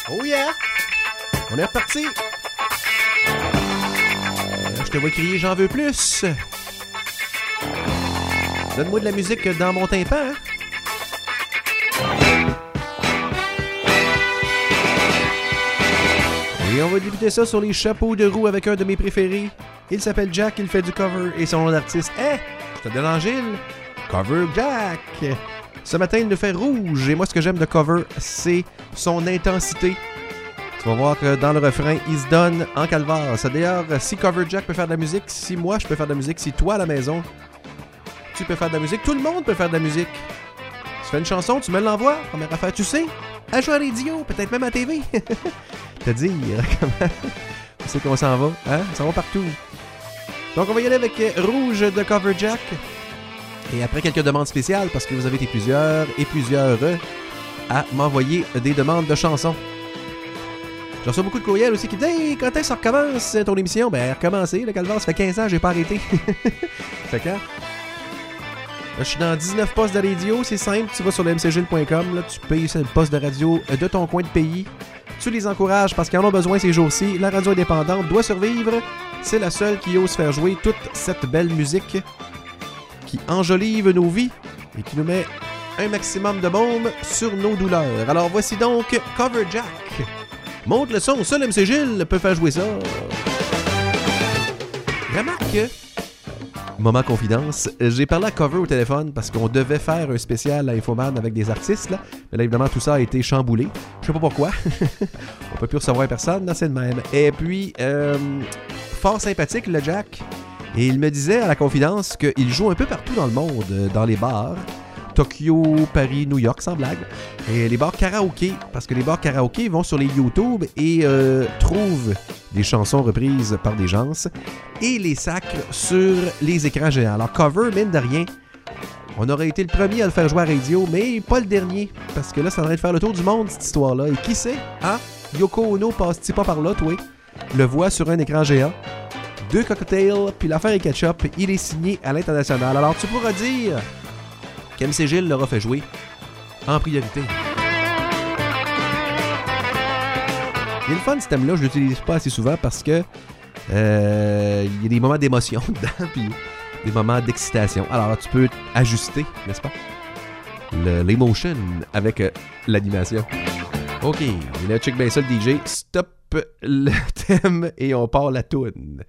Oh yeah! On est reparti! Je te vois crier « J'en veux plus ». Donne-moi de la musique dans mon tympan, hein? Et on va débuter ça sur les chapeaux de roue avec un de mes préférés. Il s'appelle Jack, il fait du cover et son nom d'artiste est... Je te donne en Gilles. Cover Jack. Ce matin, il nous fait rouge. Et moi, ce que j'aime de cover, c'est son intensité. Tu vas voir que dans le refrain, il se donne en calvaire. C'est d'ailleurs, si Cover Jack peut faire de la musique, si moi, je peux faire de la musique, si toi, à la maison, tu peux faire de la musique, tout le monde peut faire de la musique. Tu fais une chanson, tu me l'envoies. Première affaire, tu sais. À jouer à radio, peut-être même à TV. Te dire comment c'est qu'on s'en va. Hein? On s'en va partout. Donc, on va y aller avec Rouge de Cover Jack. Et après quelques demandes spéciales, parce que vous avez été plusieurs à m'envoyer des demandes de chansons. J'ai reçu beaucoup de courriels aussi qui disent « Hey, quand est-ce que ça recommence ton émission? » Ben, recommencer, le calvaire, ça fait 15 ans, j'ai pas arrêté. Fait que, là, je suis dans 19 postes de radio, c'est simple, tu vas sur le mcgilles.com, là, tu payes un poste de radio de ton coin de pays. Tu les encourages parce qu'ils en ont besoin ces jours-ci. La radio indépendante doit survivre. C'est la seule qui ose faire jouer toute cette belle musique qui enjolive nos vies et qui nous met un maximum de baume sur nos douleurs. Alors voici donc Cover Jack. Monte le son, seul MC Gilles peut faire jouer ça. Remarque, moment confidence, j'ai parlé à Cover au téléphone parce qu'on devait faire un spécial à Infoman avec des artistes, là. Mais là, évidemment, tout ça a été chamboulé. Je sais pas pourquoi. On peut plus recevoir personne, là, c'est le même. Et puis, fort sympathique, le Jack. Et il me disait à la confidence qu'il joue un peu partout dans le monde, dans les bars. Tokyo, Paris, New York, sans blague. Et les bars karaoké, parce que les bars karaoké vont sur les YouTube et trouvent des chansons reprises par des gens et les sacrent sur les écrans géants. Alors, Cover, mine de rien, on aurait été le premier à le faire jouer à radio, mais pas le dernier, parce que là, ça devrait faire le tour du monde, cette histoire-là. Et qui sait, hein? Yoko Ono passe-t-il pas par là, toi? Le voit sur un écran géant. 2 cocktails, puis l'affaire est ketchup. Il est signé à l'international. Alors, tu pourras dire qu'MC Gilles l'aura fait jouer en priorité. Il est le fun, ce thème-là. Je ne l'utilise pas assez souvent parce que il y a des moments d'émotion dedans, puis des moments d'excitation. Alors, tu peux ajuster, n'est-ce pas? L'émotion avec l'animation. OK, et là, check bien ça, le DJ. Stop le thème et on part la toune.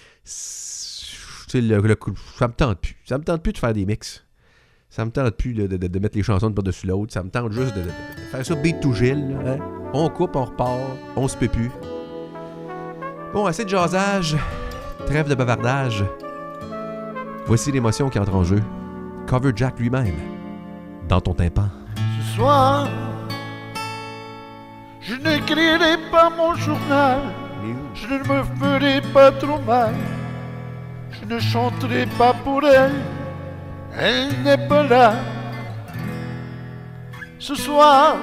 Ça me tente plus. Ça me tente plus de faire des mix. Ça me tente plus de mettre les chansons de par-dessus l'autre. Ça me tente juste de faire ça beat to Gilles. Hein? On coupe, on repart, on se peut plus. Bon, assez de jasage. Trêve de bavardage. Voici l'émotion qui entre en jeu. Cover Jack lui-même. Dans ton tympan. Ce soir, je n'écrirai pas mon journal. Je ne me ferai pas trop mal. Je ne chanterai pas pour elle. Elle n'est pas là. Ce soir,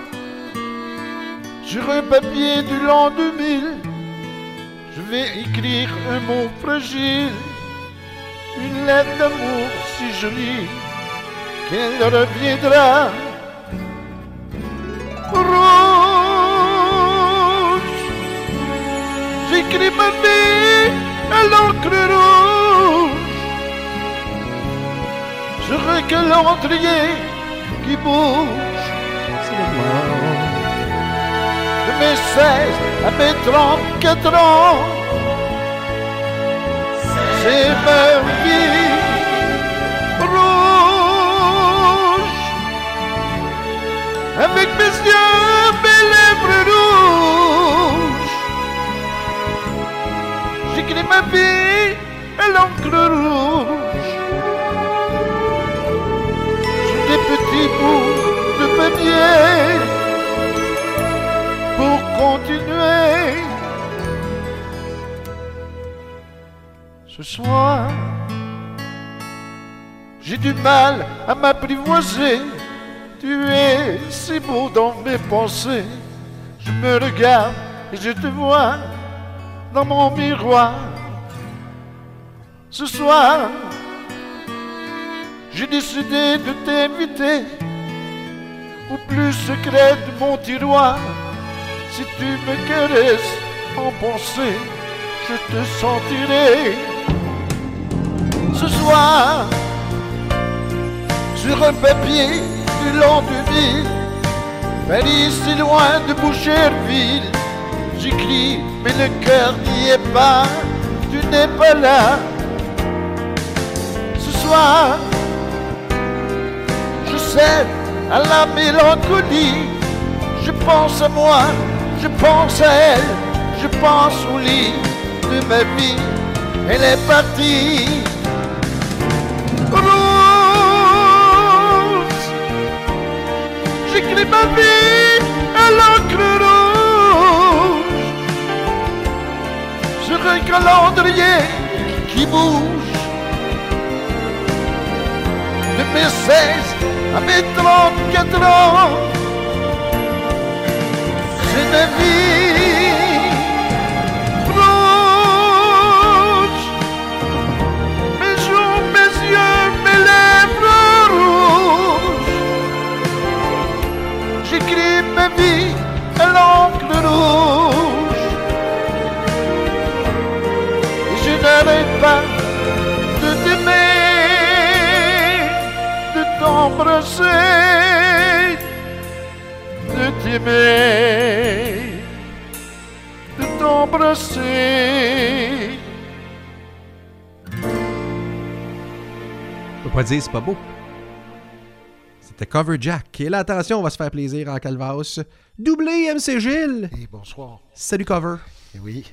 sur un papier du l'an 2000, je vais écrire un mot fragile, une lettre d'amour si jolie qu'elle reviendra. Rouge, j'écris ma vie à l'encre rouge. Je que l'endrier qui bouge. De mes 16 à mes 34 ans, c'est ma vie rouge. Avec mes yeux, mes lèvres rouges, j'écris ma vie à l'encre rouge. Des petits bouts de papier pour continuer. Ce soir, j'ai du mal à m'apprivoiser. Tu es si beau dans mes pensées. Je me regarde et je te vois dans mon miroir. Ce soir, j'ai décidé de t'inviter au plus secret de mon tiroir. Si tu me caresses en pensée, je te sentirai. Ce soir, sur un papier de l'an 2000, Paris si loin de Boucherville, j'écris mais le cœur n'y est pas, tu n'es pas là. Ce soir, je cède à la mélancolie, je pense à moi, je pense à elle, je pense au lit de ma vie, elle est partie. Rose, j'écris ma vie à l'encre rouge, sur un calendrier qui bouge. De mes 16 à mes 34 ans, c'est ma vie rouge. Mes joues, mes yeux, mes lèvres rouges. J'écris ma vie à l'encre rouge. Et je n'arrête pas de t'aimer, de t'embrasser, de t'aimer, de t'embrasser. Je peux pas dire c'est pas beau. C'était Cover Jack. Et là, attention, on va se faire plaisir en calvasse. Doublé MC Gilles. Et bonsoir. Salut Cover. Et oui,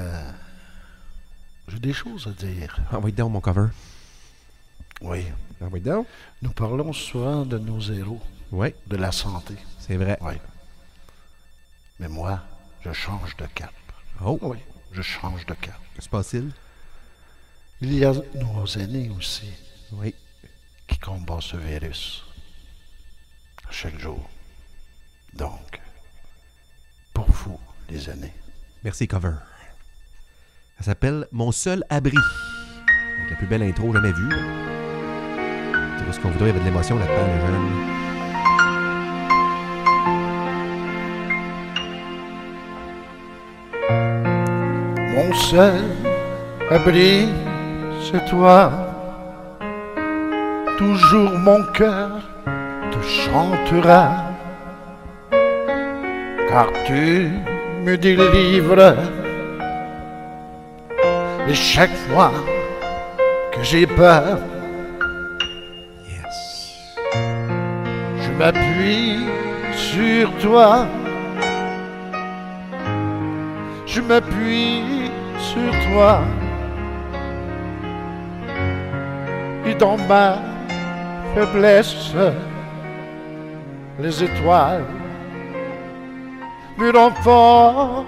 j'ai des choses à dire. Envoie donc mon Cover. Oui. Envoie donc. Nous parlons souvent de nos héros, Oui, de la santé. c'est vrai. Oui. Mais moi, je change de cap. Oh, Oui, je change de cap. que se passe-t-il? Il y a nos aînés aussi Oui. qui combattent ce virus chaque jour. Donc, pour vous, les aînés, Merci Cover. Ça s'appelle Mon seul abri. Avec la plus belle intro jamais vue. C'est ce qu'on voudrait, il y avait de l'émotion là-dedans, les jeunes. mon seul abri, c'est toi. Toujours mon cœur te chantera, car tu me délivres. Et chaque fois que j'ai peur, Yes. je m'appuie sur toi. Je m'appuie sur toi. Et dans ma faiblesse, les étoiles me renforcent.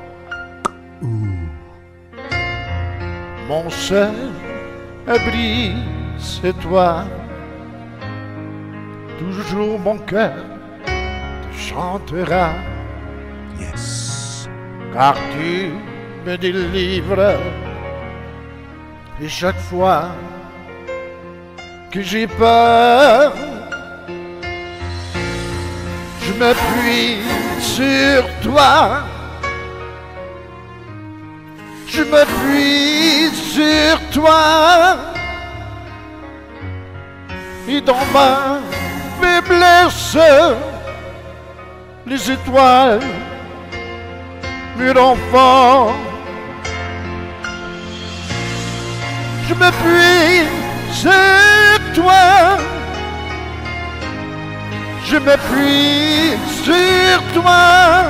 Mon seul abri, c'est toi. Toujours mon cœur te chantera, Yes. car tu me délivres. Et chaque fois que j'ai peur, je m'appuie sur toi. Je m'appuie sur toi. Et dans ma faiblesse, les étoiles me renforcent. Je m'appuie sur toi. Je m'appuie sur toi.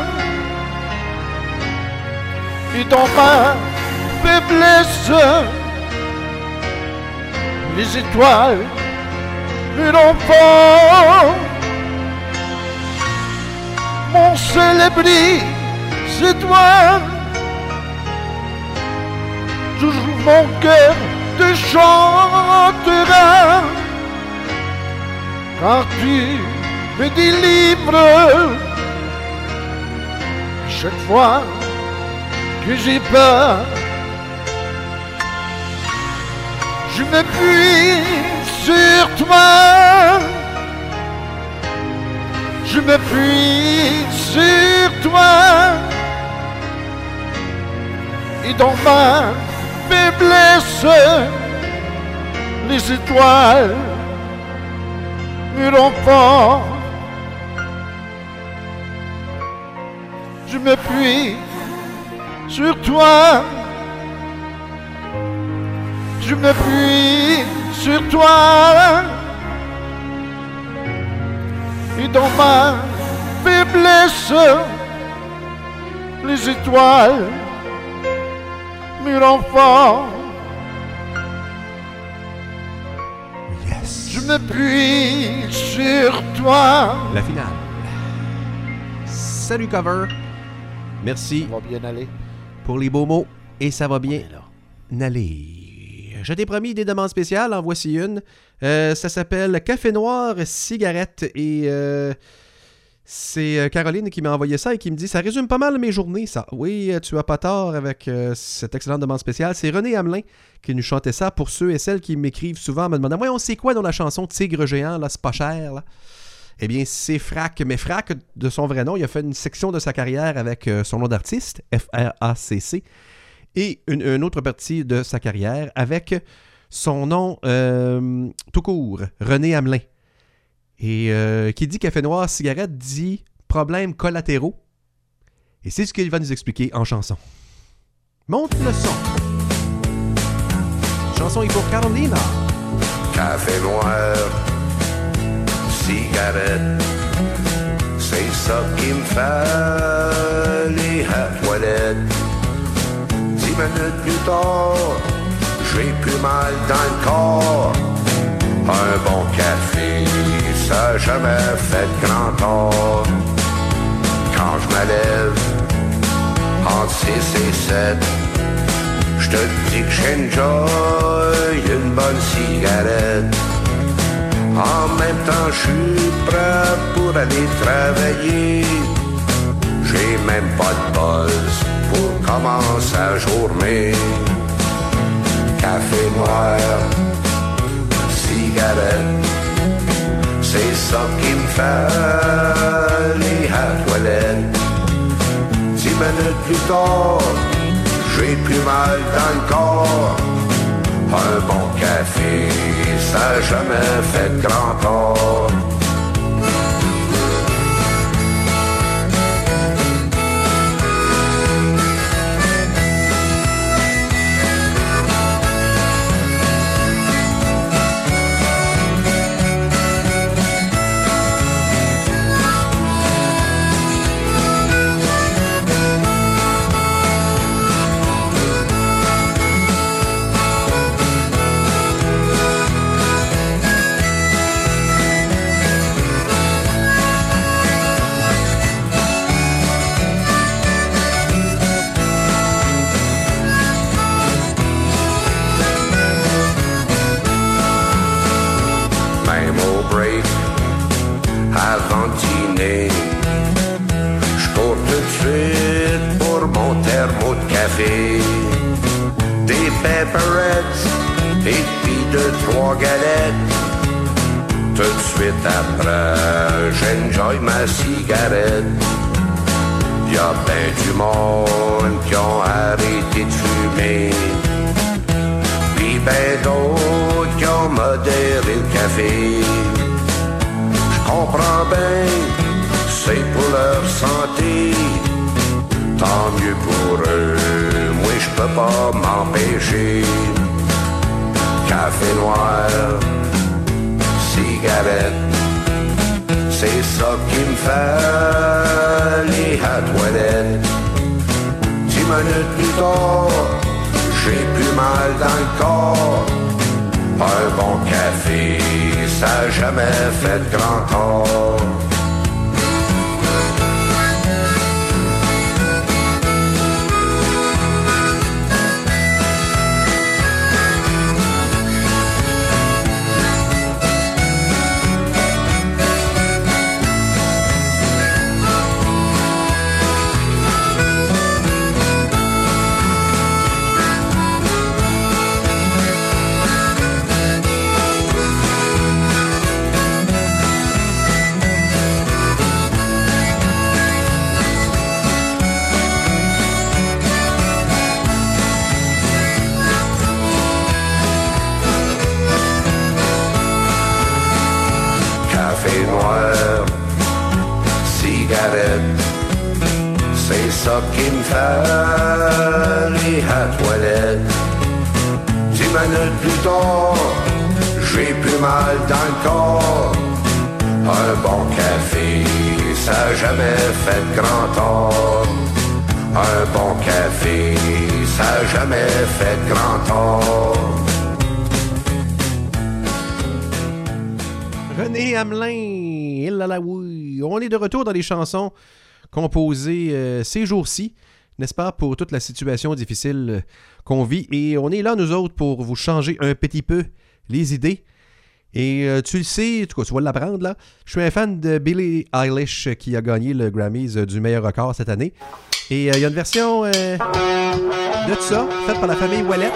Et dans ma faiblesse, les étoiles me renforcent. Mon seul abri, c'est toi. Toujours mon cœur te chantera, car tu me délivres. Chaque fois que j'ai peur, je m'appuie sur toi. Je m'appuie sur toi et dans ma faiblesse, les étoiles me renforcent. Je m'appuie sur toi. Je m'appuie sur toi. Et dans ma faiblesse, les étoiles me renforcent. Yes. Je m'appuie sur toi. La finale. Salut Cover. Merci Ça va bien aller. pour les beaux mots et ça va bien aller. Je t'ai promis des demandes spéciales, en voici une. Ça s'appelle Café Noir Cigarette et c'est Caroline qui m'a envoyé ça et qui me dit « Ça résume pas mal mes journées, ça. » Oui, tu as pas tort avec cette excellente demande spéciale. C'est René Hamelin qui nous chantait ça pour ceux et celles qui m'écrivent souvent en me demandant « Ouais, on sait quoi dans la chanson Tigre géant, là, c'est pas cher, là. » Eh bien, c'est Frac. Mais Frac, de son vrai nom, il a fait une section de sa carrière avec son nom d'artiste, F-R-A-C-C, et une autre partie de sa carrière avec son nom tout court, René Hamelin. Et qui dit Café Noir Cigarette dit problèmes collatéraux. Et c'est ce qu'il va nous expliquer en chanson. Monte le son. Chanson est pour Carolina. Café noir, cigarette, c'est ça qui me fait les toilettes. 10 minutes plus tard, j'ai plus mal dans le corps. Un bon café, ça a jamais fait grand tort. Quand je me lève, entre 6 et 7, je te dis que j'enjoy une bonne cigarette. En même temps, je suis prêt pour aller travailler. J'ai même pas de buzz pour commencer la journée. Café noir, cigarette, c'est ça qui me fait les toilettes. 10 minutes plus tard, j'ai plus mal dans le corps. Un bon café, ça a jamais fait grand tort. Avant de dîner, j'cours tout de suite pour mon thermo de café. Des pepperettes et puis 2-3 galettes. Tout de suite après, j'enjoy ma cigarette. Y'a ben du monde qui ont arrêté de fumer, puis ben d'autres qui ont modéré le café. Comprends bien, c'est pour leur santé. Tant mieux pour eux, moi je peux pas m'empêcher. Café noir, cigarette, c'est ça qui me fait les toilettes. 10 minutes plus tard, j'ai plus mal dans le corps. Un bon café, ça a jamais fait grand tort. ça qui me fait aller à la toilette. 10 minutes plus tard, j'ai plus mal dans le corps. Un bon café, ça a jamais fait grand tort. Un bon café, ça a jamais fait grand tort. René Hamelin, oui. On est de retour dans les chansons composées ces jours-ci, n'est-ce pas, pour toute la situation difficile qu'on vit. Et on est là, nous autres, pour vous changer un petit peu les idées. Et tu le sais, en tout cas, tu vas l'apprendre là. Je suis un fan de Billie Eilish qui a gagné le Grammys du meilleur record cette année. Et il y a une version de ça, faite par la famille Ouellette.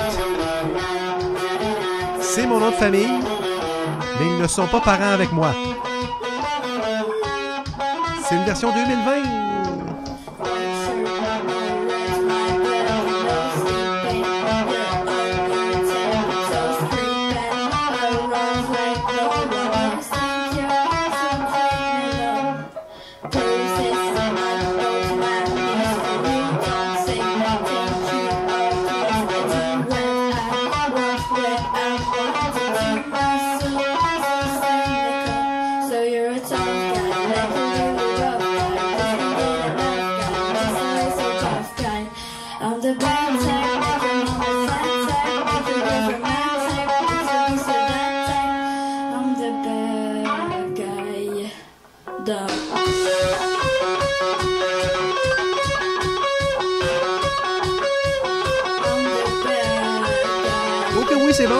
C'est mon nom de famille, mais ils ne sont pas parents avec moi. C'est une version 2020. C'est bon.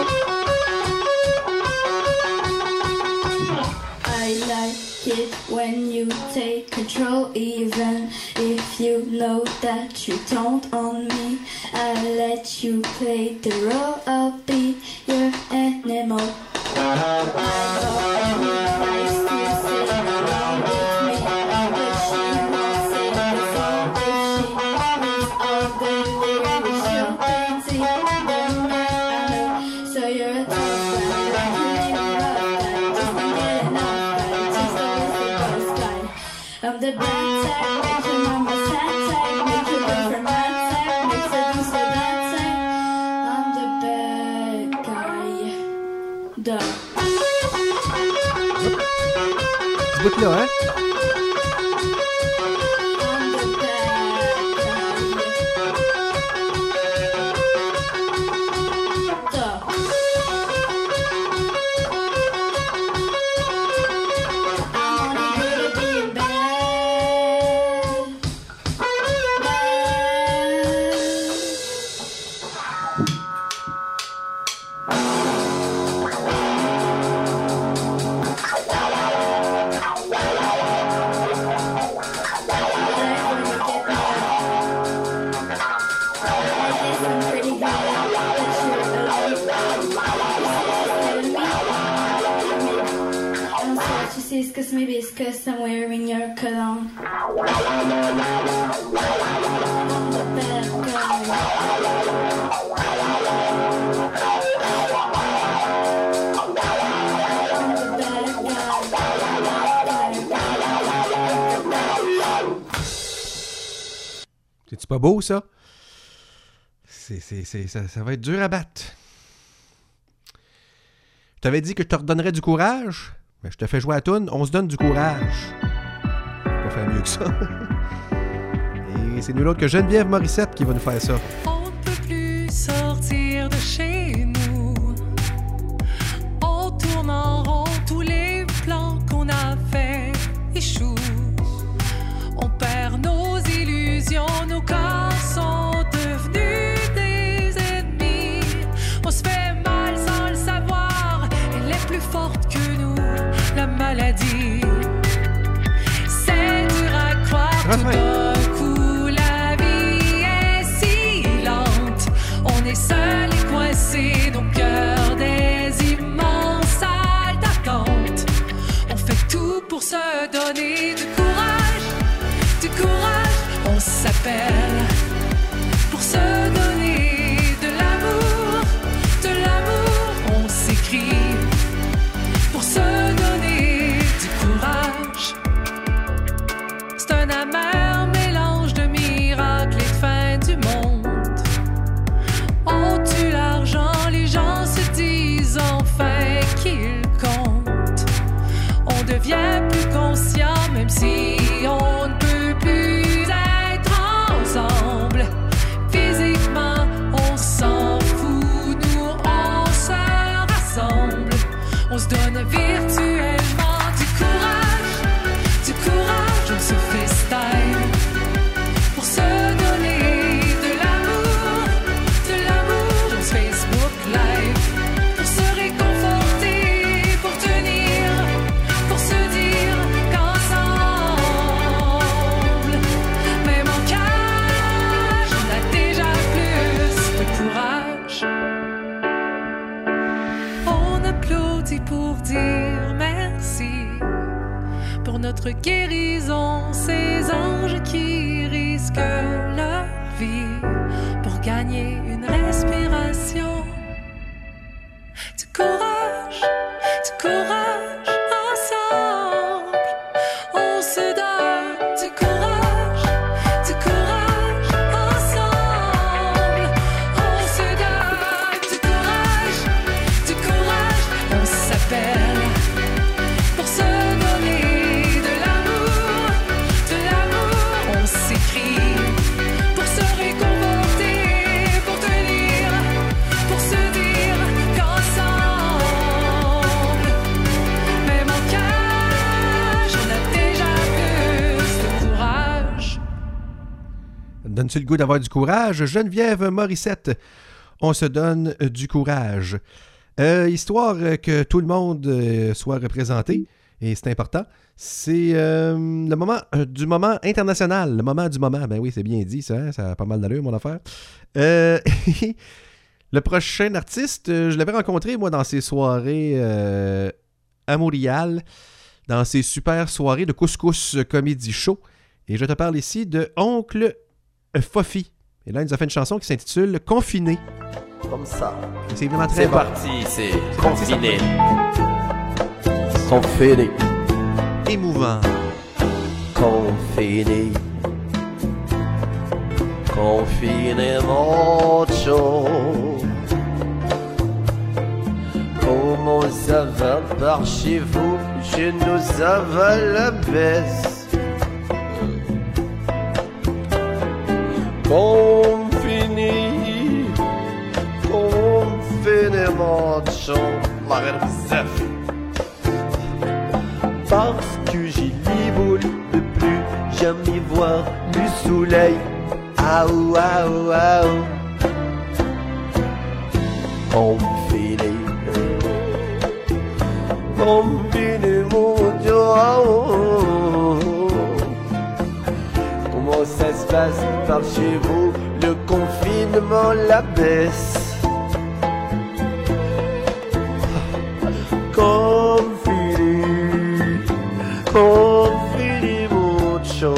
I like it when you take control, even if you know that you don't own me. I let you play the role of be your animal. I'm the bad type, make your mama sad type, make your boyfriend mad type, make her do so that type. I'm the bad guy. Duh. Ce bout-là, hein? I'm the bad guy. Duh. Cause maybe it's cause I'm wearing your cologne. I'm the bad guy. C'est-tu pas beau, ça? Ça va être dur à battre. Je t'avais dit que je te redonnerais du courage. Ben, je te fais jouer à la toune, on se donne du courage. On va faire mieux que ça. Et c'est nul autre que Geneviève Morissette qui va nous faire ça. On ne peut plus sortir de chez nous. On tourne en rond, tous les plans qu'on a fait échouent. On perd nos illusions, nos corps sont devenus des ennemis. On se fait mal sans le savoir, elle est plus forte que nous. La maladie, c'est dur à croire. Tout d'un coup, la vie est si lente. On est seul et coincé, nos cœurs des immenses salles d'attente. On fait tout pour se donner du courage, du courage. On s'appelle pour se donner de l'amour, on s'écrit pour se donner du courage. C'est un amer mélange de mirage. notre guérison, ces anges qui risquent leur vie pour gagner une respiration. Du courage, ensemble, on se donne du courage, ensemble, on se donne du courage, on s'appelle pour se donner de l'amour, on s'écrit pour se réconforter, pour tenir, pour se dire qu'ensemble, même en cage, on a déjà plus de courage. Donne-tu le goût d'avoir du courage? Geneviève Morissette, on se donne du courage. Histoire que tout le monde soit représenté, et c'est important, c'est le moment du moment international. Le moment du moment, ben oui, c'est bien dit, ça, hein? Ça a pas mal d'allure, mon affaire. Le prochain artiste, je l'avais rencontré, moi, dans ces soirées à Montréal, dans ces super soirées de couscous comédie show. Et je te parle ici de Oncle Fofi. Et là, il nous a fait une chanson qui s'intitule « Confiné ». Comme ça. C'est évidemment très C'est bon. parti, c'est confiné. Confiné. Émouvant. Confiné. Confiné, mucho. Comment ça va par chez vous? Chez nous, ça va la baisse. Confiné. Confiné, mucho. La reine. Parce que j'ai les boules de plus jamais voir du soleil. Aou, aou, aou. Confiné. Confiné, mon Dieu. Comment ça se passe par chez vous? Le confinement la baisse. Confiné, mucho.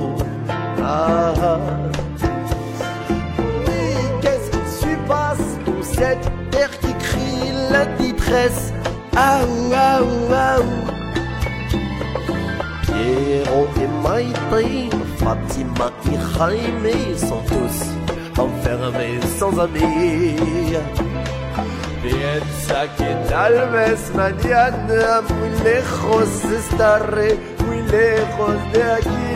Mais qu'est-ce qui se passe dans cette terre qui crie la détresse? Aou, aou, aou. Pierrot et Maïté, Fatima et Jaime sont tous enfermés sans amis. Piensa que tal vez mañana muy lejos estaré, muy lejos de aquí.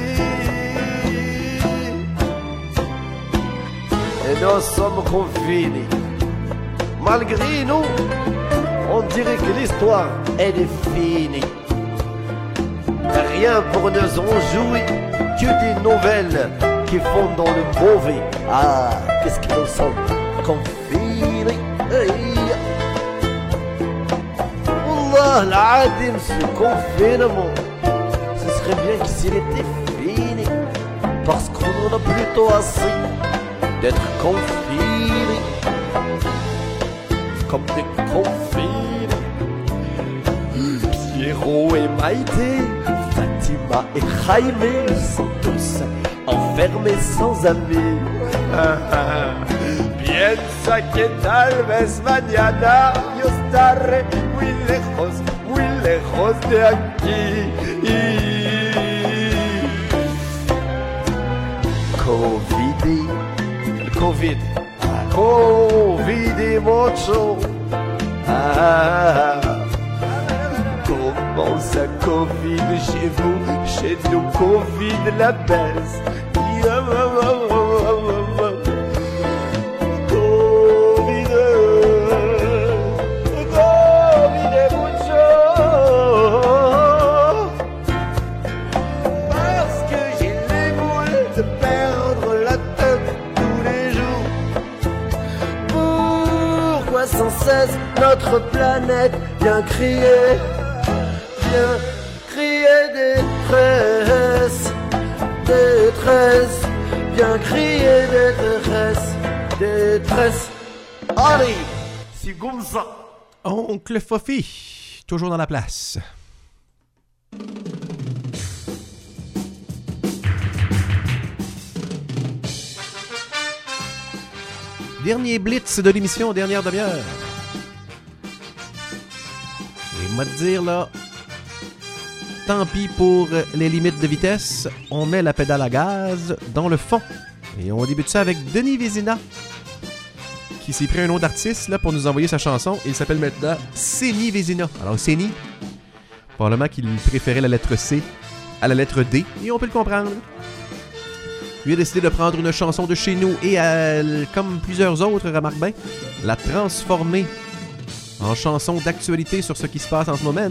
Et nous sommes confinés. Malgré nous, on dirait que l'histoire, elle est finie. Rien pour nous en jouer, que des nouvelles qui font dans le mauvais. Ah, qu'est-ce que nous sommes confinés. Wallah, l'Adim, ce confinement, ce serait bien que s'il était fini, parce qu'on en a plutôt assez d'être confinés, comme des confinés. Pierrot et Maïté, Fatima et Jaime sont tous enfermés sans amis. Piensa que tal vez mañana yo estaré muy lejos de aquí. Covid, mucho. Comment ça Covid chez vous? Chez nous Covid la baisse. Sans cesse notre planète vient crier détresse, détresse, vient crier détresse. Allez, c'est comme ça. Oncle Fofi, toujours dans la place. Dernier blitz de l'émission, dernière demi-heure. Et moi te dire là, tant pis pour les limites de vitesse, on met la pédale à gaz dans le fond. Et on débute ça avec Denis Vézina, qui s'est pris un nom d'artiste là, pour nous envoyer sa chanson. Il s'appelle maintenant Séni Vézina. Alors Séni, probablement qu'il préférait la lettre C à la lettre D, et on peut le comprendre. Lui a décidé de prendre une chanson de chez nous et, comme plusieurs autres, remarque bien, la transformer en chanson d'actualité sur ce qui se passe en ce moment.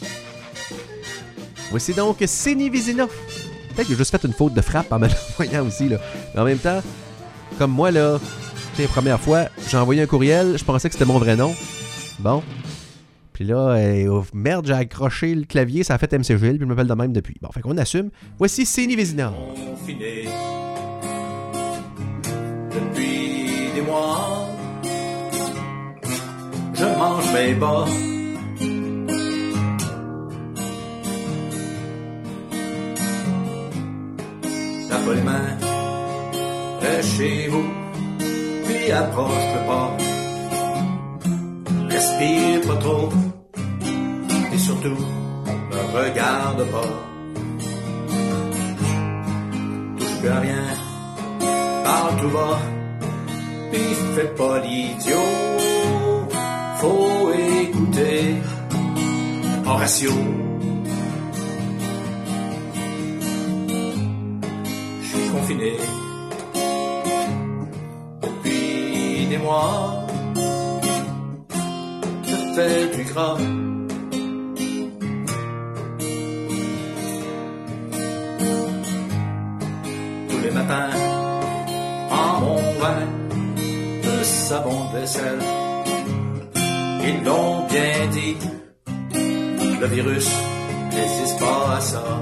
Voici donc Séni Vézina. Peut-être que j'ai juste fait une faute de frappe en me l'envoyant aussi, là. Mais en même temps, comme moi, là, la première fois, j'ai envoyé un courriel, je pensais que c'était mon vrai nom. Bon. Puis là, merde, j'ai accroché le clavier, ça a fait MC Gilles, puis je m'appelle de même depuis. Bon, fait qu'on assume. Voici Séni Vézina. Confiné depuis des mois, je mange mes bas. Lave pas les mains, reste chez vous, puis approche-le pas. Respire pas trop, et surtout, ne regarde pas. Touche plus à rien, parle tout bas, puis fais pas l'idiot. Faut écouter Horatio. Je suis confiné depuis des mois. Je fais du gras. Tous les matins, prends mon vin de savon de vaisselle. Ils l'ont bien dit, le virus n'hésite pas à ça.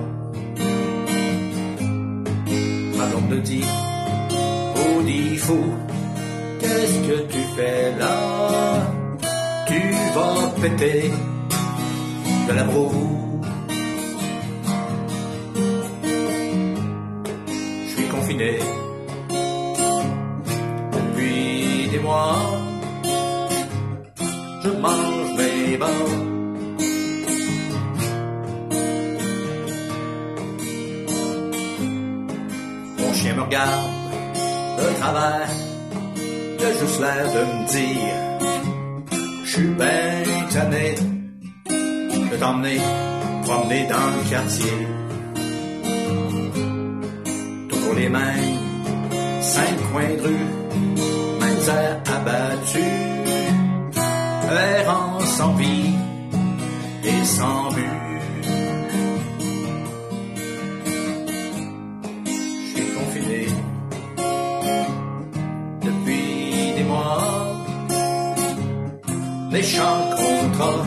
Ma blonde me dit, oh dit fou, qu'est-ce que tu fais là? Tu vas péter de la broue. Je suis confiné depuis des mois. Je mange mes bas. Mon chien me regarde de travers, il a juste l'air de me dire: je suis ben tanné de t'emmener promener dans le quartier. Toujours les mêmes 5 coins de rue, mêmes airs abattus, errant sans vie et sans but. Je suis confiné depuis des mois. Méchant contrat.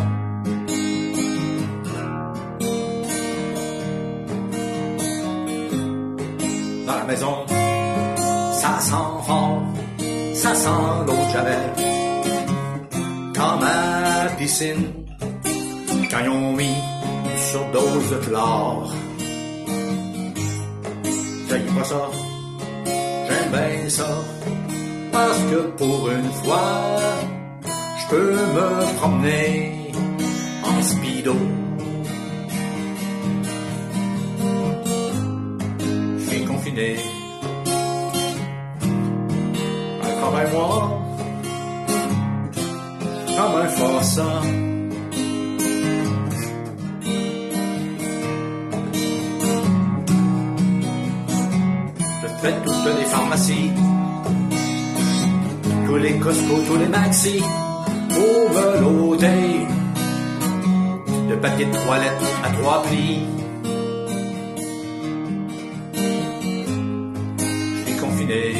Dans la maison, ça sent fort, ça sent l'eau de Javel. Comme à la piscine, quand ils ont mis une surdose de chlore. J'aime pas ça, j'aime bien ça, parce que pour une fois, je peux me promener en speedo. Je suis confiné, encore un mois, comme un forçat. Je fais toutes les pharmacies, tous les Costco, tous les Maxi, pour me loader de papier de toilette à 3 plis. Je suis confiné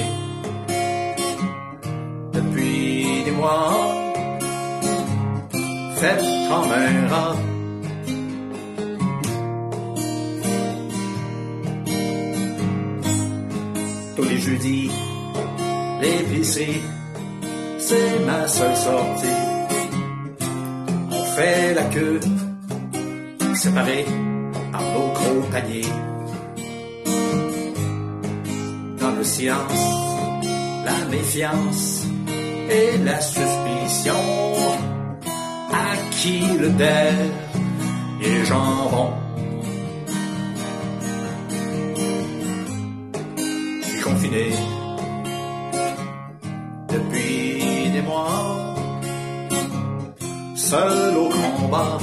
depuis des mois, fait comme un rat. Tous les jeudis, l'épicerie, c'est ma seule sortie. On fait la queue, séparés par nos gros paniers. Dans le silence, la méfiance, et la suspicion à qui le dernier jambon. Je suis confiné depuis des mois, seul au combat.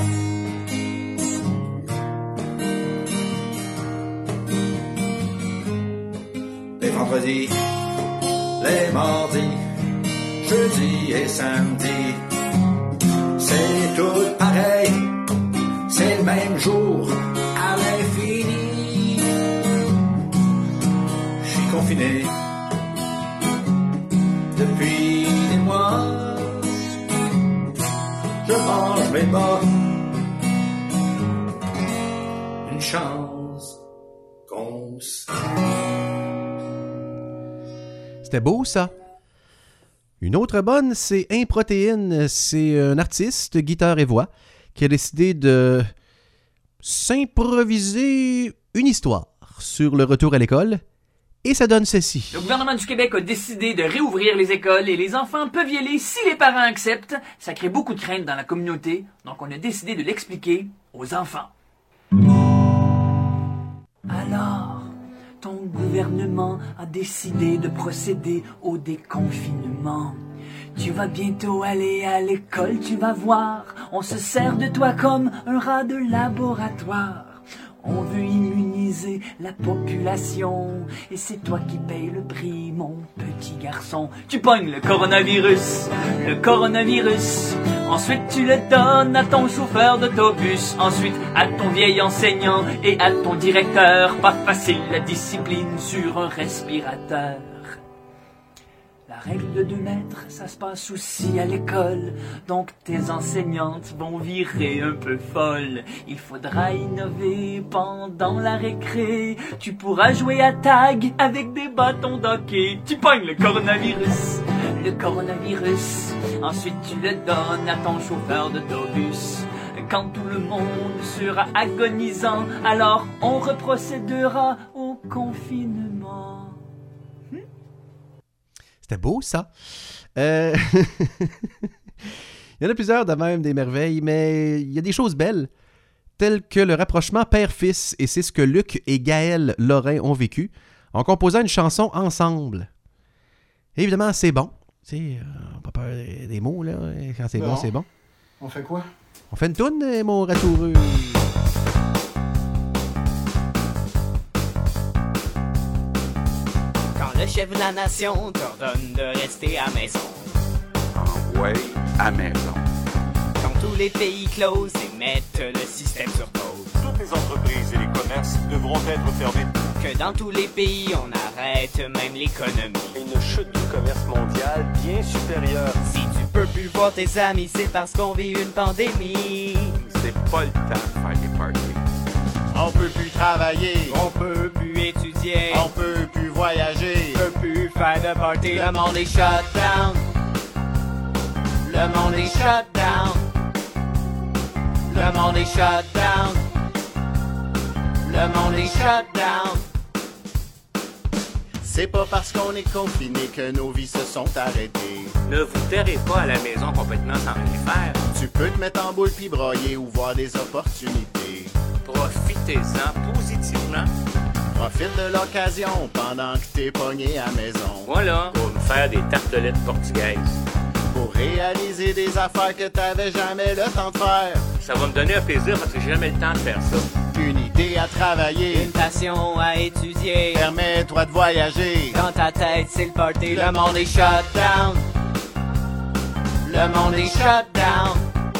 Les vendredis, les mardis, jeudi et samedi, c'est tout pareil, c'est le même jour à l'infini. Je suis confiné depuis des mois, je mange mes bas, une chance qu'on se... C'était beau, ça. Une autre bonne, c'est Improtéine. C'est un artiste, guitare et voix, qui a décidé de s'improviser une histoire sur le retour à l'école. Et ça donne ceci. Le gouvernement du Québec a décidé de réouvrir les écoles et les enfants peuvent y aller si les parents acceptent. Ça crée beaucoup de craintes dans la communauté, donc on a décidé de l'expliquer aux enfants. Alors, ton gouvernement a décidé de procéder au déconfinement. Tu vas bientôt aller à l'école, tu vas voir. On se sert de toi comme un rat de laboratoire. On veut immuniser la population et c'est toi qui payes le prix, mon petit garçon. Tu pognes le coronavirus. Ensuite tu le donnes à ton chauffeur d'autobus. Ensuite à ton vieil enseignant et à ton directeur. Pas facile la discipline sur un respirateur. La règle de 2 mètres, ça se passe aussi à l'école. Donc tes enseignantes vont virer un peu folles. Il faudra innover pendant la récré. Tu pourras jouer à tag avec des bâtons d'hockey. Tu pognes le coronavirus. Ensuite tu le donnes à ton chauffeur d'autobus. Quand tout le monde sera agonisant, alors on reprocédera au confinement. C'était beau, ça. Il y en a plusieurs de même des merveilles, mais il y a des choses belles, telles que le rapprochement père-fils, et c'est ce que Luc et Gaël Lorrain ont vécu, en composant une chanson ensemble. Et évidemment, c'est bon. Tu sais, pas peur des mots, là. Quand c'est bon, c'est bon. On fait quoi? On fait une toune, mon ratoureux. Le chef de la nation t'ordonne de rester à maison. Ouais, à maison. Quand tous les pays closent et mettent le système sur pause. Toutes les entreprises et les commerces devront être fermés. Que dans tous les pays on arrête même l'économie. Une chute du commerce mondial bien supérieure. Si tu peux plus voir tes amis, c'est parce qu'on vit une pandémie. C'est pas le temps de faire des parties. On peut plus travailler. On peut plus étudier. On peut plus voyager. On peut plus faire de party. Le monde est shut down. Le monde est shut down. Le monde est shut down. Le monde est shut down. C'est pas parce qu'on est confiné que nos vies se sont arrêtées. Ne vous terrez pas à la maison complètement sans rien faire. Tu peux te mettre en boule puis broyer ou voir des opportunités. Profitez-en positivement. Profite de l'occasion pendant que t'es pogné à la maison. Voilà, pour me faire des tartelettes portugaises. Pour réaliser des affaires que t'avais jamais le temps de faire. Ça va me donner un plaisir parce que j'ai jamais le temps de faire ça. Une idée à travailler. Une passion à étudier. Permets-toi de voyager. Dans ta tête, c'est le party. Le monde est shut down. Le monde est shut down.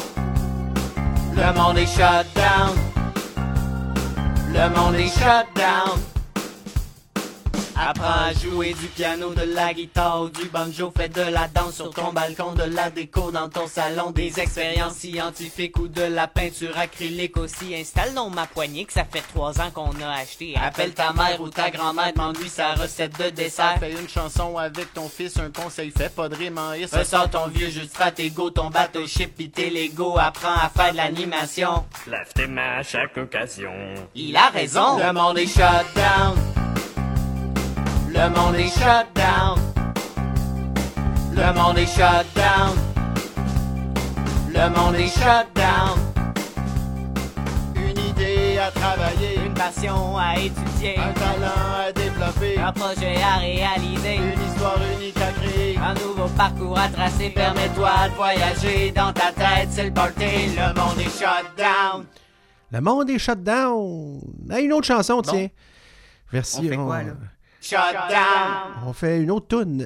Le monde est shut down. Le monde est shut down. Apprends à jouer du piano, de la guitare ou du banjo. Fais de la danse sur ton balcon, de la déco dans ton salon. Des expériences scientifiques ou de la peinture acrylique aussi. Installe donc ma poignée que ça fait 3 ans qu'on a acheté. Appelle ta mère ou ta grand-mère, demande-lui sa recette de dessert. Fais une chanson avec ton fils, un conseil fait pas de rime en hisse. Ressors ton vieux jeu de Stratego, ton battleship pis tes Lego. Apprends à faire de l'animation. Lave tes mains à chaque occasion. Il a raison. Le monde est shut down. Le monde est shut down. Le Le monde est shut down. Le monde est shut down. Une idée à travailler, Une passion à étudier, un talent à développer, un projet à réaliser, une histoire unique à créer. un nouveau parcours à tracer. Permets-toi de voyager dans ta tête, c'est le party. Le monde est shut down. Le monde est shut down. Ah, une autre chanson, tiens. Version... On fait quoi, là? Shut down. On fait une autre toune.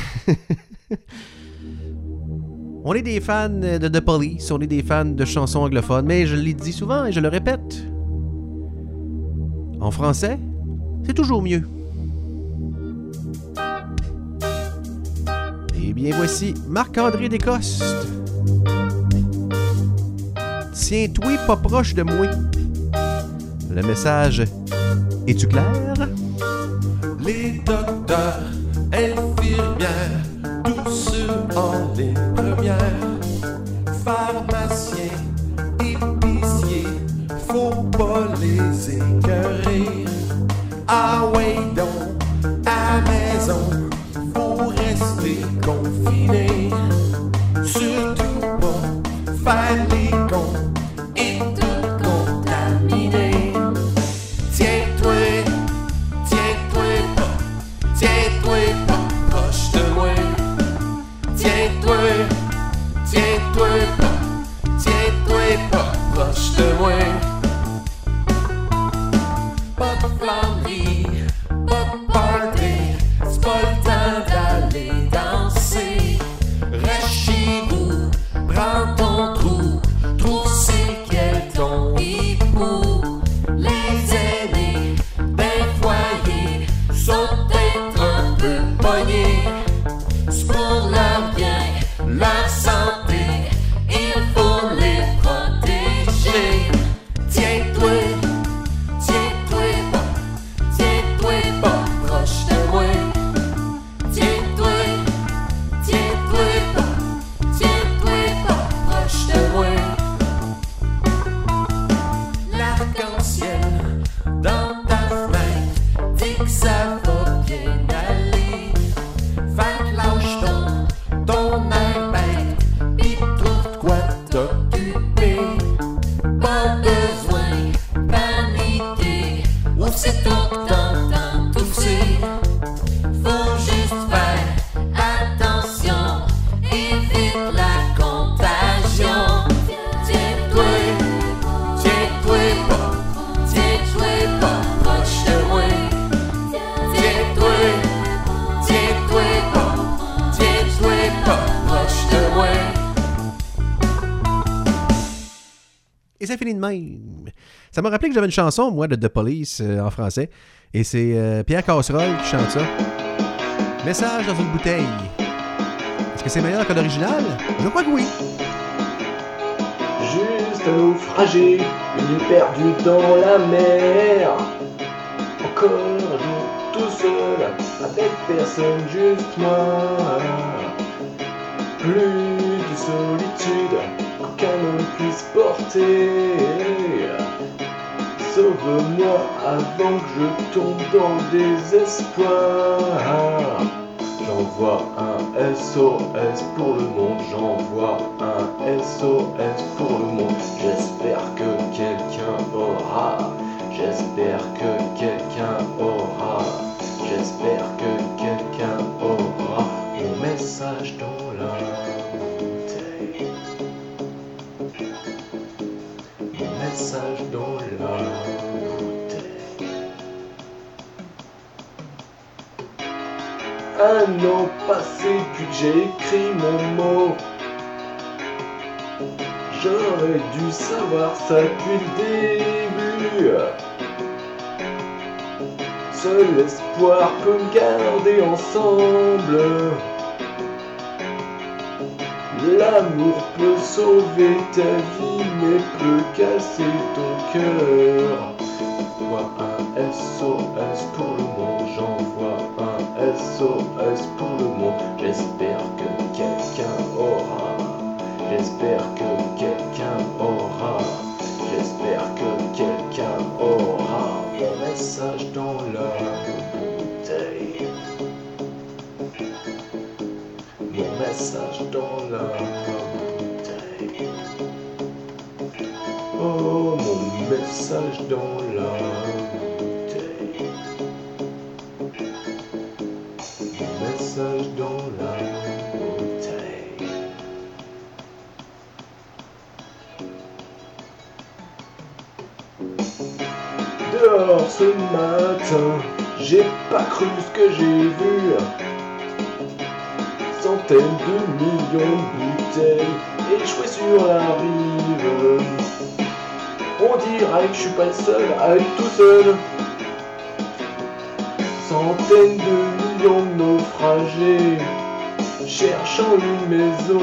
On est des fans de The Police, on est des fans de chansons anglophones, mais je l'ai dit souvent et je le répète. En français, c'est toujours mieux. Eh bien, voici Marc-André Descostes. Tiens-toi pas proche de moi. Le message, es-tu clair? Les docteurs, infirmières, tous ceux en ligne première, pharmaciens, épiciers, faut pas les écœurer. Ah ouais donc, à maison, faut rester confiné. Surtout pas faire les cons et te contaminer. Tiens-toi pas proche de moi. Tiens-toi pas proche de moi. Pas de flamberie, pas de party, c'est pas le temps d'aller danser. Reste chez vous, prends ton trou, trouve c'est quel ton hibou. Les aînés d'un foyer sont peut-être un peu pognés. C'est pour leur bien, leur santé, il faut les protéger. Tiens-toi pas proche de moi. Tiens-toi pas proche de moi. L'arc-en-ciel dans ta fenêtre dit que ça va bien aller. Fait que lâche ton air bête pis trouve quoi t'occuper. Pas besoin paniquer, aussitôt que t'entends tousser. Faut juste faire attention, évite la contagion. Tiens-toi pas proche de moi. Tiens-toi pas proche de moi. Et ça finit de même. Ça m'a rappelé que j'avais une chanson, moi, de The Police en français. Et c'est Pierre Casserole qui chante ça. Message dans une bouteille. Est-ce que c'est meilleur que l'original? Je crois que oui. Juste un naufragé, une île perdue dans la mer. Encore un jour tout seul, avec personne, juste moi. Plus de solitude qu'aucun homme puisse porter. Sauve-moi avant que je tombe dans le désespoir. J'envoie un SOS pour le monde, j'envoie un SOS pour le monde. J'espère que quelqu'un aura, j'espère que quelqu'un aura, j'espère que quelqu'un aura mon message dans la bouteille. Mon message dans la bouteille. Un an passé depuis que j'ai écrit mon mot. J'aurais dû savoir ça depuis le début. Seul espoir peut me garder ensemble. L'amour peut sauver ta vie mais peut casser ton cœur. J'envoie un SOS pour le monde, j'envoie un SOS pour le monde. J'espère que quelqu'un aura, j'espère que quelqu'un aura, j'espère que quelqu'un aura mon message dans la bouteille. Mon message dans la bouteille. Oh, mon message dans la bouteille. Mon message dans la bouteille. Dehors ce matin, j'ai pas cru ce que j'ai vu. Centaines de millions de bouteilles échouées sur la rive. On dirait que je suis pas le seul à être tout seul. Centaines de millions de naufragés cherchant une maison.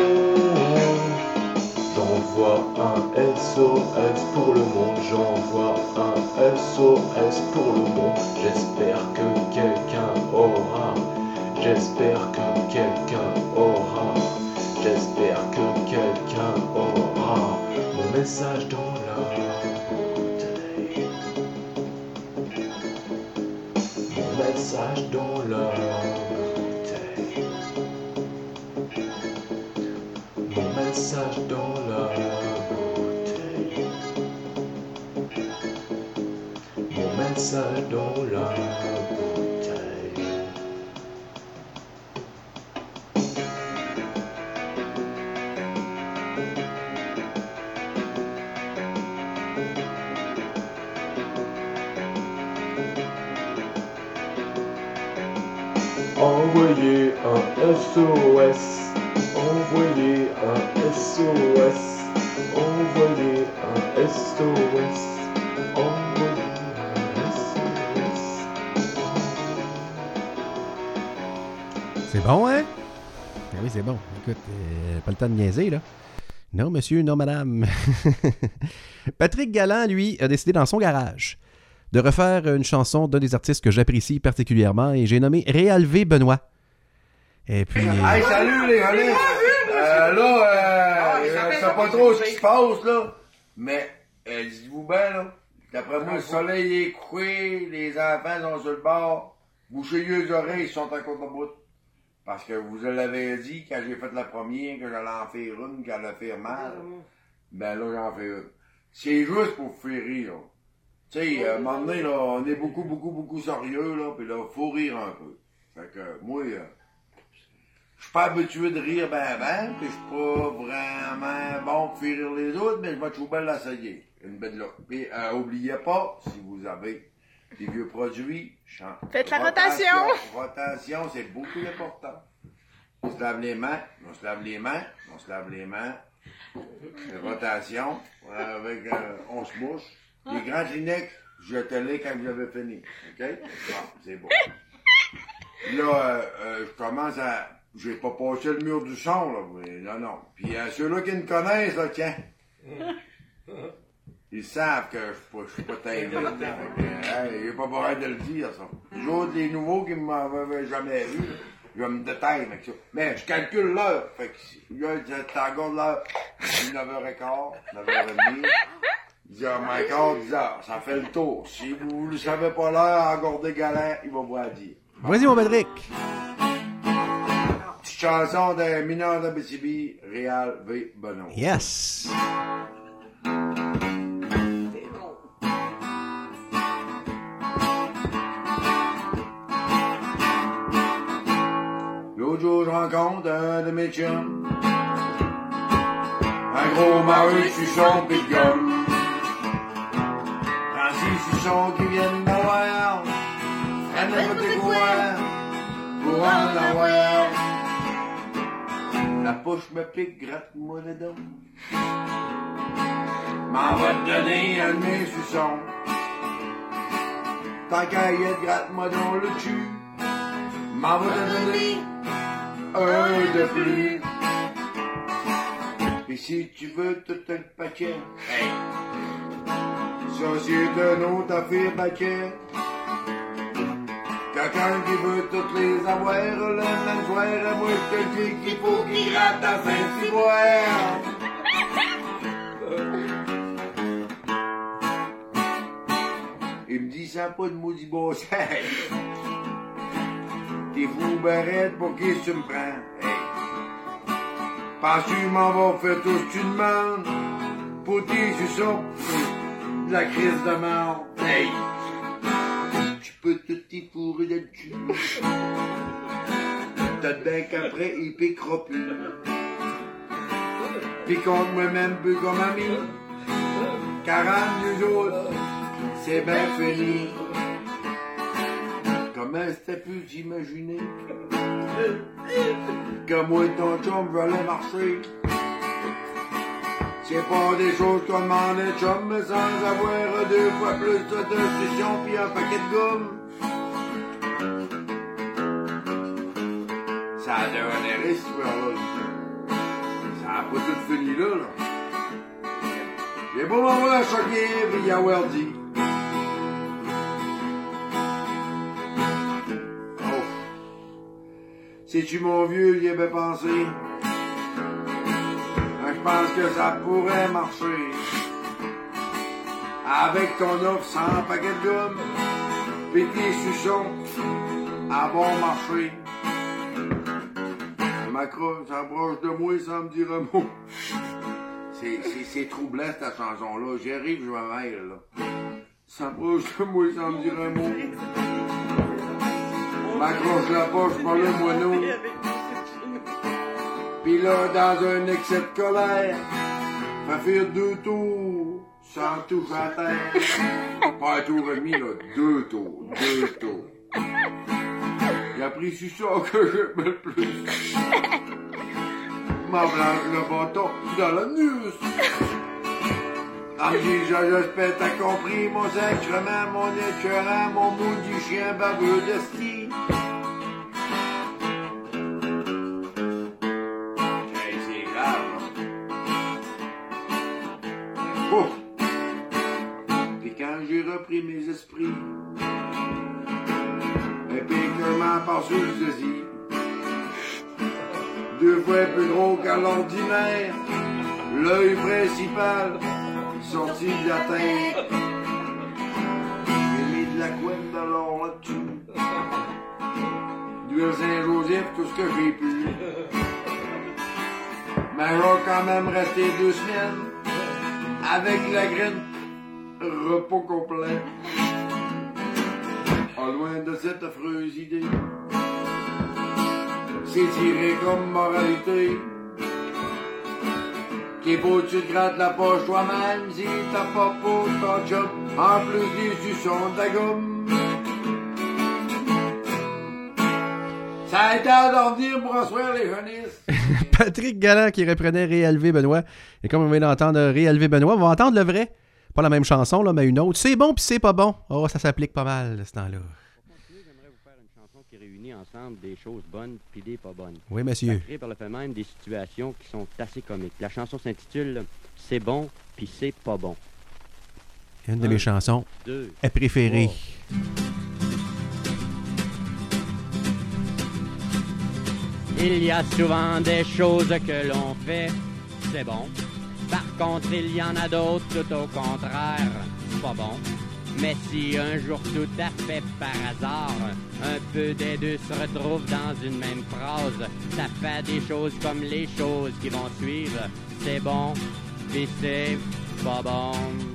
J'envoie un SOS pour le monde, j'envoie un SOS pour le monde. J'espère que quelqu'un aura, j'espère que quelqu'un aura, j'espère que quelqu'un aura mon message dans la bouteille. Mon message dans la bouteille. Mon message dans la bouteille. Mon message dans la bouteille. Envoyez un SOS. Envoyez un SOS. Envoyez un SOS. Envoyez un SOS. C'est bon, hein? Ah oui, c'est bon. Écoute, pas le temps de niaiser, là. Non, monsieur, non, madame. Patrick Galland, lui, a décidé dans son garage de refaire une chanson d'un des artistes que j'apprécie particulièrement et j'ai nommé Réal V. Benoît. Et puis... Hey, salut les gars! Je sais pas trop ce qui se passe, là. Mais, dites-vous bien, là. D'après moi, le soleil est couché, les enfants sont sur le bord. Bouchez les oreilles, ils sont encore debout. Parce que vous l'avez dit, quand j'ai fait la première, que j'allais en faire une, qu'elle allait faire mal. Ben là, j'en fais une. C'est juste pour vous faire rire, là. Tu sais, à un moment donné, là, on est beaucoup sérieux, là, pis là, faut rire un peu. Fait que, moi, je suis pas habitué de rire pis je suis pas vraiment bon pour faire rire les autres, mais je vais toujours bien l'essayer. Une belle là. Pis, oubliez pas, si vous avez des vieux produits, faites la rotation! Rotation, c'est beaucoup important. On se lave les mains, on se lave les mains, on se lave les mains. Rotation, avec, on se mouche. Les grands Kleenex, je te l'ai quand j'avais fini. OK? Bon, c'est bon. Là, je commence à... J'ai pas passé le mur du son, là. Mais non. Puis ceux-là qui me connaissent, là, tiens. Ils savent que je suis pas terrible. J'ai pas besoin de le dire, ça. Les autres, les nouveaux qui m'avaient jamais vu, je me détaille avec ça. Mais je calcule l'heure. Fait que là, t'en l'heure. 9h15, 9h30. 10h15, 10h. Ça fait le tour. Si vous ne savez pas l'heure, encore des galères, il va vous la dire. Vas-y, mon Patrick. Petite chanson de Mineur d'Abitibi, Réal V. Benoît. Yes. L'autre jour, je rencontre un de mes chums. Un gros mari Suçon pis de gomme. Francis Suçon qui viennent d'avoir. Un n'importe quoi pour en avoir. La poche me pique, gratte-moi le dos. M'en va te donner un de mes Suçons. Tant qu'à y être, gratte-moi dans le cul. M'en va te donner un de plus. Et si tu veux tout un paquet, hey. Ça c'est un autre affaire paquet. Quelqu'un qui veut toutes les avoir, le même soir, moi je te dis qu'il faut qu'il gratte à Saint-Cyboire. Il me dit ça pas de maudit bon sens. T'es fou barrette pour qui tu me prends? Hey. Penses-tu m'en vas faire tout ce que tu demandes? Poutis, c'est ça, de la crise de merde. Hey! Tu peux tout y fourrer là-dessus. T'as bien qu'après, il piquera plus. Pis contre moi-même, peu comme ami. 40 nous autres, c'est bien fini. Comment c'était pu t'imaginer que moi et ton chum veulent marcher? C'est pas des choses qu'on demande un chum, mais sans avoir 2 fois plus de session pis un paquet de gomme. Ça a dégénéré, cette histoire-là. Ça a pas tout fini là. J'ai beau m'avoir choqué, pis y'a Weldy. Oh. C'est-tu mon vieux, j'y avais pensé? Je pense que ça pourrait marcher. Avec ton offre sans paquet de gomme, pis tes suçons à bon marché. Macron s'approche de moi sans me dire un mot. C'est troublant cette chanson-là. J'y arrive, je me mêle, là. S'approche de moi sans me dire un mot. M'accroche la poche par le moineau. Pis là, dans un excès de colère, m'a fait 2 tours sans toucher à terre. Pas un tour et demi, là. 2 tours. Il a pris sur ça que j'aime le plus. Ma blanche le bâton dans la nuque. Ah, j'espère t'as compris mon sacrement, mon écœurant, mon maudit chien baveux de ski. Hey, c'est grave, là. Oh! Puis quand j'ai repris mes esprits, un piquement par-dessus le zizi, 2 fois plus gros qu'à l'ordinaire, l'œil principal sorti de la terre. J'ai mis de la couenne de l'or là-dessus, d'huile Saint-Joseph, tout ce que j'ai pu. Mais j'ai quand même resté 2 semaines avec la graine, repos complet. En loin de cette affreuse idée, c'est tiré comme moralité. Qu'il faut que tu te grattes la poche toi-même si t'as pas pour ton job, en plus des suçons de la gomme. Ça a été à d'en venir pour asseoir les jeunisses. Patrick Galland qui reprenait Réalvé Benoît. Et comme on vient d'entendre Réalvé Benoît, on va entendre le vrai. Pas la même chanson, là, mais une autre. C'est bon puis c'est pas bon. Oh, ça s'applique pas mal, ce temps-là. J'aimerais vous faire une chanson qui réunit ensemble des choses bonnes puis des pas bonnes. Oui, monsieur. Ça crée par le fait même des situations qui sont assez comiques. La chanson s'intitule « C'est bon puis c'est pas bon ». Une de mes chansons 2, est préférée. 3. Il y a souvent des choses que l'on fait, c'est bon. Par contre, il y en a d'autres tout au contraire, pas bon. Mais si un jour tout à fait par hasard, un peu des deux se retrouvent dans une même phrase, ça fait des choses comme les choses qui vont suivre. C'est bon, puis c'est pas bon.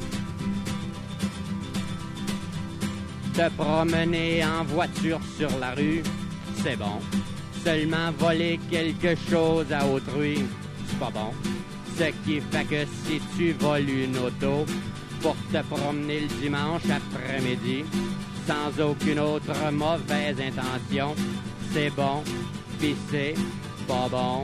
Te promener en voiture sur la rue, c'est bon. Seulement voler quelque chose à autrui, c'est pas bon. Ce qui fait que si tu voles une auto pour te promener le dimanche après-midi, sans aucune autre mauvaise intention, c'est bon, pis c'est pas bon.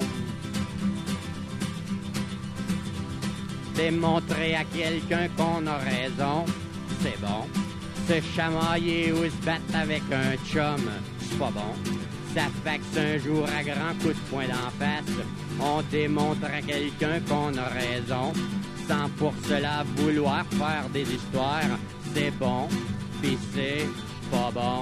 Démontrer à quelqu'un qu'on a raison, c'est bon. Se chamailler ou se battre avec un chum, c'est pas bon. Ça fait que c'est un jour à grands coups de poing d'en face, on démontre à quelqu'un qu'on a raison, sans pour cela vouloir faire des histoires. C'est bon, pis c'est pas bon.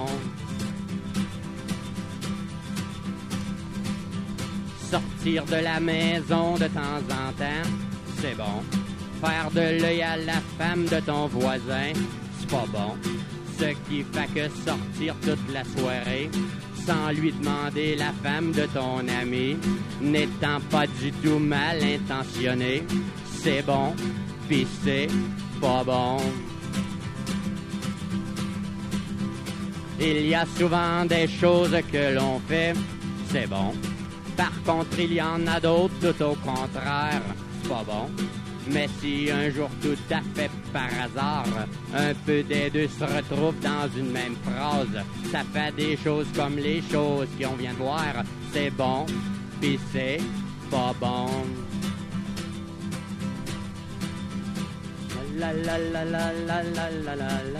Sortir de la maison de temps en temps, c'est bon. Faire de l'œil à la femme de ton voisin, c'est pas bon. Ce qui fait que sortir toute la soirée, sans lui demander la femme de ton ami, n'étant pas du tout mal intentionné. C'est bon, pis c'est pas bon. Il y a souvent des choses que l'on fait, c'est bon. Par contre, il y en a d'autres tout au contraire, c'est pas bon. Mais si un jour tout à fait par hasard, un peu des deux se retrouvent dans une même phrase, ça fait des choses comme les choses qu'on vient de voir, c'est bon, pis c'est pas bon. La la la la la la la la la.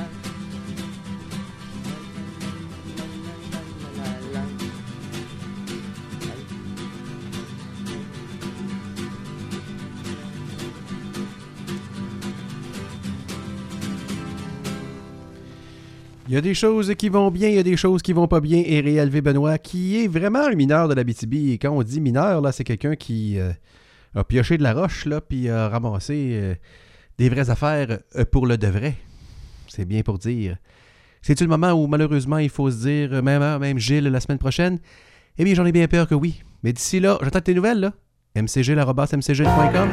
Il y a des choses qui vont bien, il y a des choses qui vont pas bien. Et Réal V. Benoît, qui est vraiment un mineur de l'Abitibi. Et quand on dit mineur, là, c'est quelqu'un qui a pioché de la roche, là, puis a ramassé des vraies affaires pour le de vrai. C'est bien pour dire. C'est-tu le moment où, malheureusement, il faut se dire, même heure, même Gilles, la semaine prochaine? Eh bien, j'en ai bien peur que oui. Mais d'ici là, j'attends tes nouvelles, là. mcgil@mcgil.com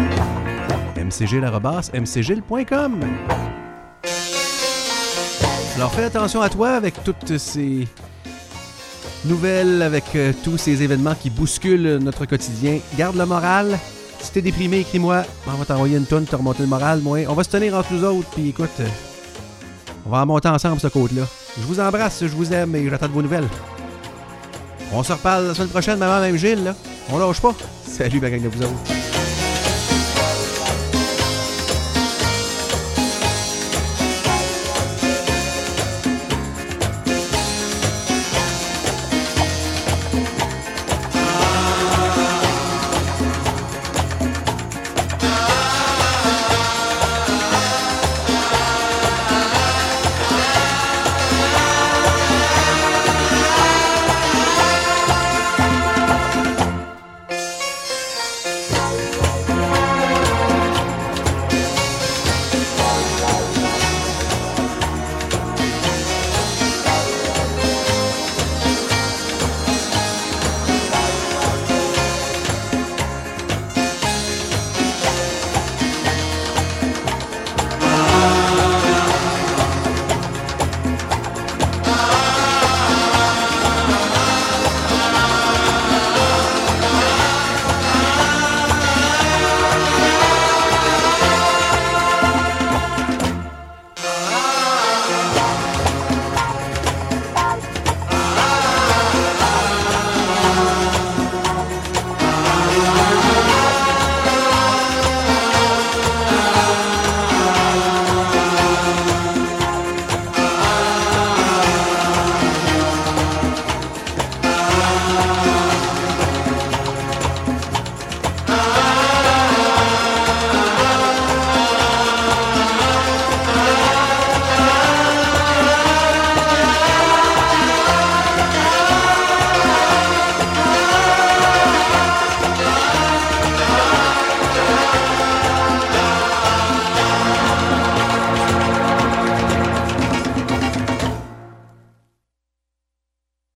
mcgil@mcgil.com. Alors, fais attention à toi avec toutes ces nouvelles, avec tous ces événements qui bousculent notre quotidien. Garde le moral. Si t'es déprimé, écris-moi. On va t'envoyer une toune, te remonter le moral. Moi, on va se tenir entre nous autres. Puis écoute, on va en monter ensemble, ce côte-là. Je vous embrasse, je vous aime et j'attends de vos nouvelles. On se reparle la semaine prochaine, maman, même Gilles, là. On lâche pas. Salut, ma gang de vous autres.